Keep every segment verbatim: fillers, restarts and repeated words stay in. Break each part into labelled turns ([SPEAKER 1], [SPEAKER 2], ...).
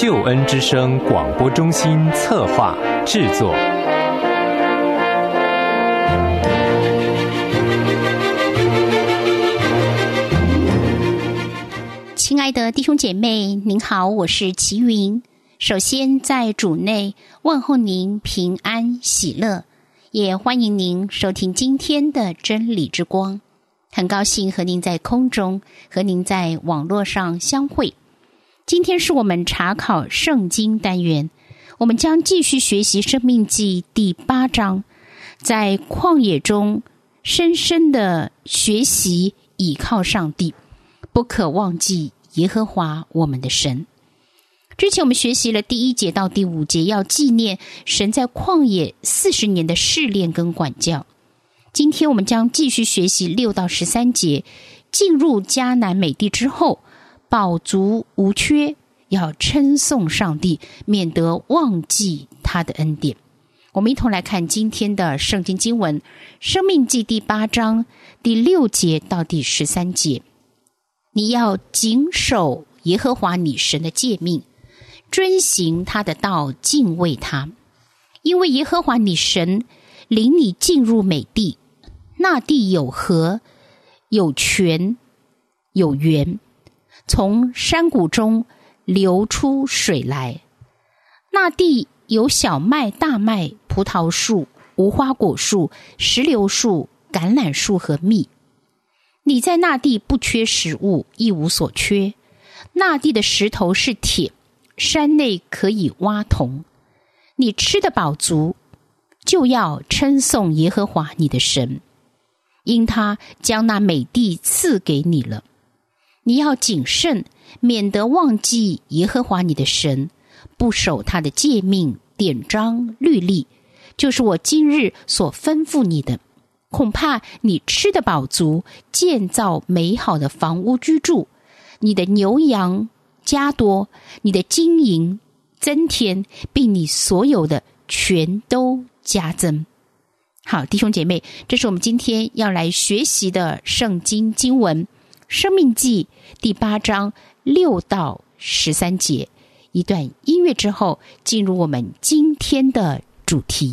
[SPEAKER 1] 救恩之声广播中心策划制作。
[SPEAKER 2] 亲爱的弟兄姐妹，您好，我是齐云。首先在主内问候您平安喜乐，也欢迎您收听今天的真理之光。很高兴和您在空中，和您在网络上相会。今天是我们查考圣经单元，我们将继续学习生命记第八章，在旷野中深深的学习倚靠上帝，不可忘记耶和华我们的神。之前我们学习了第一节到第五节，要纪念神在旷野四十年的试炼跟管教。今天我们将继续学习六到十三节，进入迦南美地之后，饱足无缺，要称颂上帝，免得忘记他的恩典。我们一同来看今天的圣经经文，生命记第八章第六节到第十三节。你要谨守耶和华你神的诫命，遵行他的道，敬畏他。因为耶和华你神领你进入美地，那地有河，有泉，有源，从山谷中流出水来。那地有小麦、大麦、葡萄树、无花果树、石榴树、橄榄树和蜜。你在那地不缺食物，一无所缺。那地的石头是铁，山内可以挖铜。你吃得饱足，就要称颂耶和华你的神，因他将那美地赐给你了。你要谨慎，免得忘记耶和华你的神，不守他的诫命、典章、律例，就是我今日所吩咐你的。恐怕你吃得饱足，建造美好的房屋居住，你的牛羊加多，你的金银增添，并你所有的全都加增。好，弟兄姐妹，这是我们今天要来学习的圣经经文，生命记第八章六到十三节。一段音乐之后，进入我们今天的主题。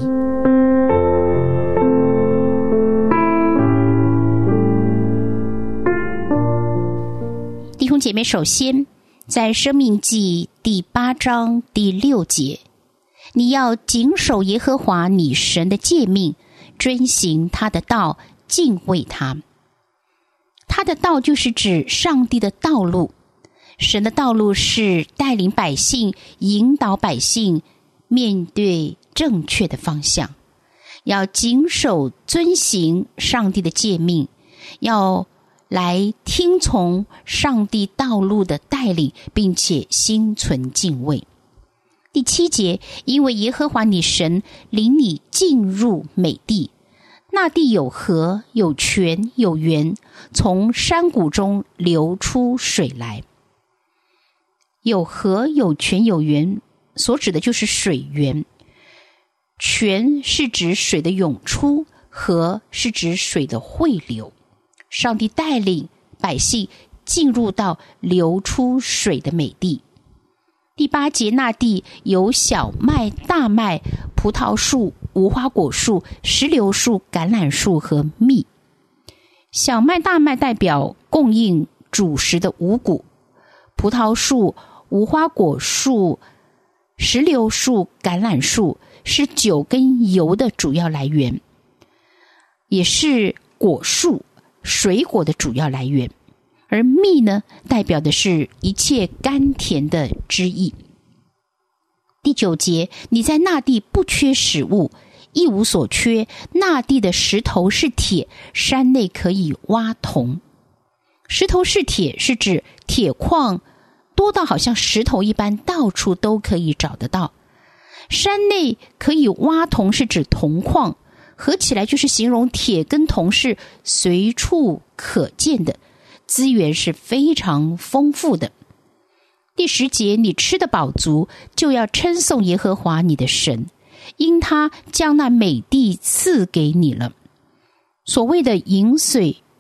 [SPEAKER 2] 弟兄姐妹，首先在生命记第八章第六节，你要谨守耶和华你神的诫命，遵行他的道，敬畏他。他的道就是指上帝的道路，神的道路是带领百姓，引导百姓面对正确的方向。要谨守遵行上帝的诫命，要来听从上帝道路的带领，并且心存敬畏。第七节，因为耶和华你神领你进入美地，那地有河，有泉，有源，从山谷中流出水来。有河，有泉，有源，所指的就是水源。泉是指水的涌出，河是指水的汇流。上帝带领百姓进入到流出水的美地。第八节，那地有小麦、大麦、葡萄树、无花果树、石榴树、橄榄树和蜜。小麦、大麦代表供应主食的五谷，葡萄树、无花果树、石榴树、橄榄树是酒跟油的主要来源，也是果树水果的主要来源。而蜜呢，代表的是一切甘甜的汁液。第九节，你在那地不缺食物，一无所缺。那地的石头是铁，山内可以挖铜。石头是铁是指铁矿多到好像石头一般，到处都可以找得到。山内可以挖铜是指铜矿，合起来就是形容铁跟铜是随处可见的，资源是非常丰富的。第十节，你吃得饱足，就要称颂耶和华你的神，因他将那美地赐给你了。所谓的饮水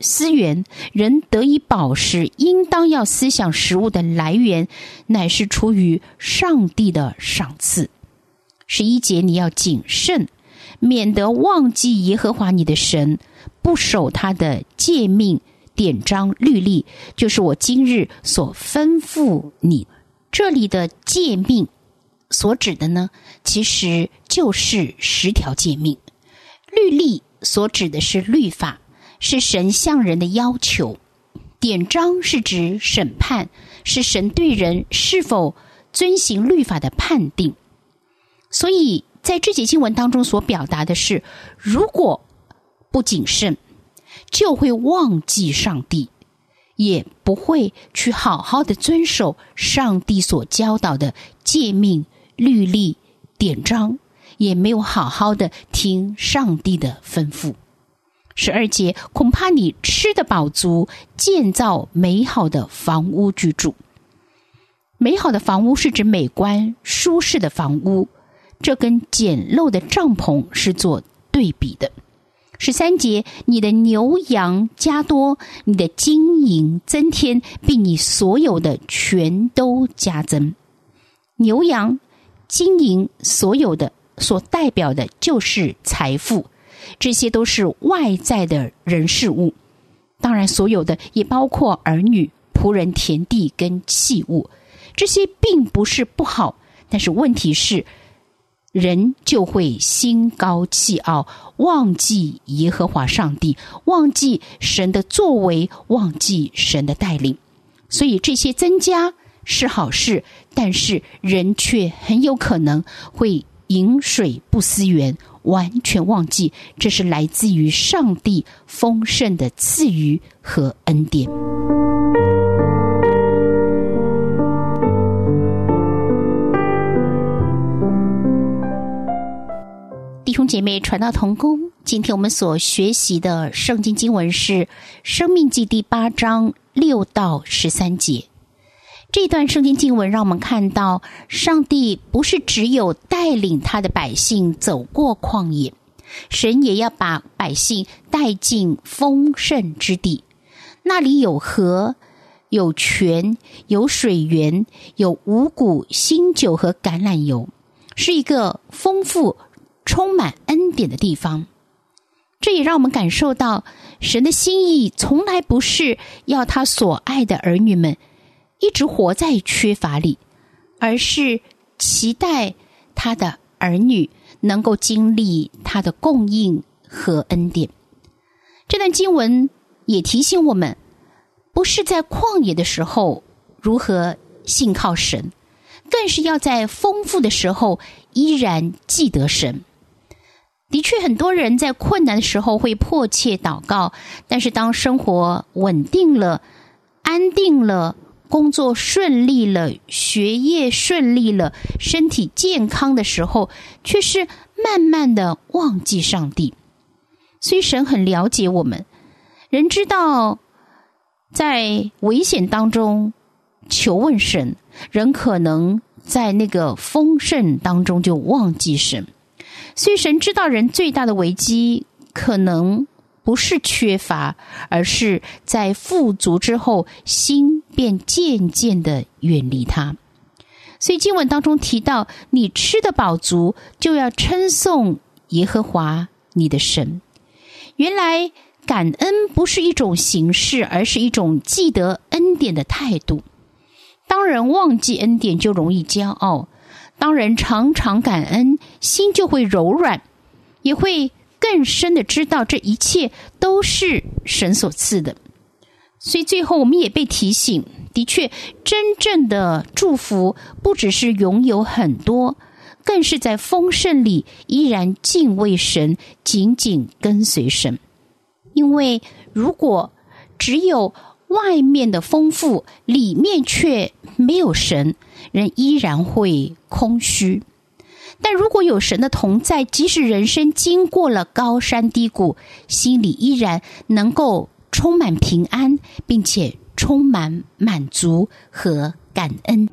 [SPEAKER 2] 思源，人得以饱食，应当要思想食物的来源，乃是出于上帝的赏赐。十一节，你要谨慎，免得忘记耶和华你的神，不守他的诫命、典章、律例，就是我今日所吩咐你。这里的诫命所指的呢，其实就是十条诫命。律例所指的是律法，是神向人的要求。典章是指审判，是神对人是否遵行律法的判定。所以在这节经文当中所表达的是，如果不谨慎，就会忘记上帝，也不会去好好的遵守上帝所教导的诫命、律例、典章，也没有好好的听上帝的吩咐。十二节，恐怕你吃得饱足，建造美好的房屋居住。美好的房屋是指美观舒适的房屋，这跟简陋的帐篷是做对比的。十三节，你的牛羊加多，你的金银增添，并你所有的全都加增。牛羊、金银所有的所代表的就是财富，这些都是外在的人事物，当然所有的也包括儿女、仆人、田地跟器物，这些并不是不好，但是问题是人就会心高气傲，忘记耶和华上帝，忘记神的作为，忘记神的带领。所以这些增加是好事，但是人却很有可能会饮水不思源，完全忘记这是来自于上帝丰盛的赐予和恩典。弟兄姐妹，传道同工，今天我们所学习的圣经经文是申命记第八章六到十三节。这段圣经经文让我们看到，上帝不是只有带领他的百姓走过旷野，神也要把百姓带进丰盛之地。那里有河，有泉，有水源，有五谷、新酒和橄榄油，是一个丰富充满恩典的地方。这也让我们感受到神的心意从来不是要他所爱的儿女们一直活在缺乏里，而是期待他的儿女能够经历他的供应和恩典。这段经文也提醒我们，不是在旷野的时候如何信靠神，更是要在丰富的时候依然记得神。的确，很多人在困难的时候会迫切祷告，但是当生活稳定了、安定了，工作顺利了，学业顺利了，身体健康的时候，却是慢慢的忘记上帝。所以神很了解我们，人知道在危险当中求问神，人可能在那个丰盛当中就忘记神。所以神知道人最大的危机可能不是缺乏，而是在富足之后，心便渐渐的远离他。所以经文当中提到，你吃得饱足，就要称颂耶和华你的神。原来感恩不是一种形式，而是一种记得恩典的态度。当人忘记恩典，就容易骄傲；当人常常感恩，心就会柔软，也会更深的知道这一切都是神所赐的。所以最后我们也被提醒，的确真正的祝福不只是拥有很多，更是在丰盛里依然敬畏神，紧紧跟随神。因为如果只有外面的丰富，里面却没有神，人依然会空虚。但如果有神的同在，即使人生经过了高山低谷，心里依然能够充满平安，并且充满满足和感恩。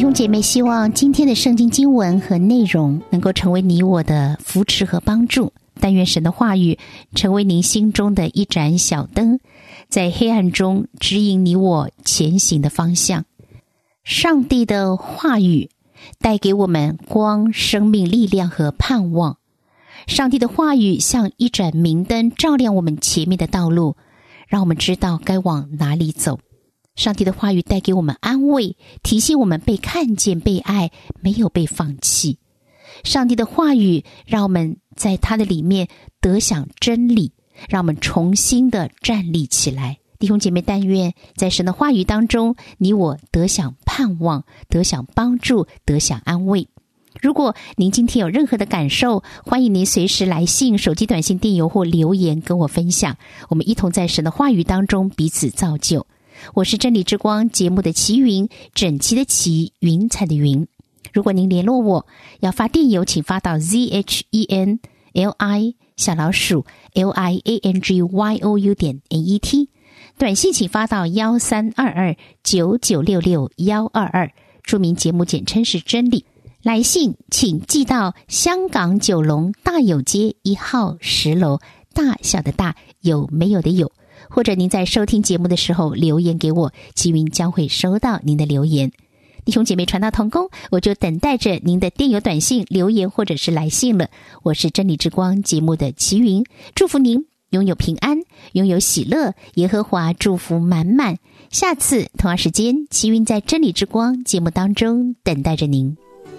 [SPEAKER 2] 兄姐妹，希望今天的圣经经文和内容能够成为你我的扶持和帮助。但愿神的话语成为您心中的一盏小灯，在黑暗中指引你我前行的方向。上帝的话语带给我们光、生命、力量和盼望。上帝的话语像一盏明灯，照亮我们前面的道路，让我们知道该往哪里走。上帝的话语带给我们安慰，提醒我们被看见、被爱，没有被放弃。上帝的话语让我们在他的里面得享真理，让我们重新的站立起来。弟兄姐妹，但愿在神的话语当中，你我得享盼望，得享帮助，得享安慰。如果您今天有任何的感受，欢迎您随时来信、手机短信、电邮或留言跟我分享，我们一同在神的话语当中彼此造就。我是真理之光节目的齐云，整齐的齐，云彩的云。如果您联络我，要发电邮，请发到 z h e n l i 小老鼠 l i a n g y o u 点 n e t， 短信请发到一三二二九九六六一二二，注明节目简称是真理。来信请寄到香港九龙大有街一号十楼，大小的大，有没有的有。或者您在收听节目的时候留言给我，齐云将会收到您的留言。弟兄姐妹，传道同工，我就等待着您的电邮、短信、留言或者是来信了。我是真理之光节目的齐云，祝福您拥有平安，拥有喜乐，耶和华祝福满满。下次同样时间，齐云在真理之光节目当中等待着您。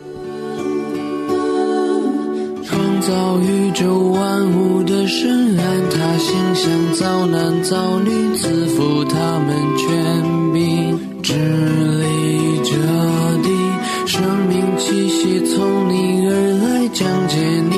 [SPEAKER 3] 创造宇宙万物的神，按他形象造男造女，赐福他们权柄，治理这地，生命气息从你而来，讲解你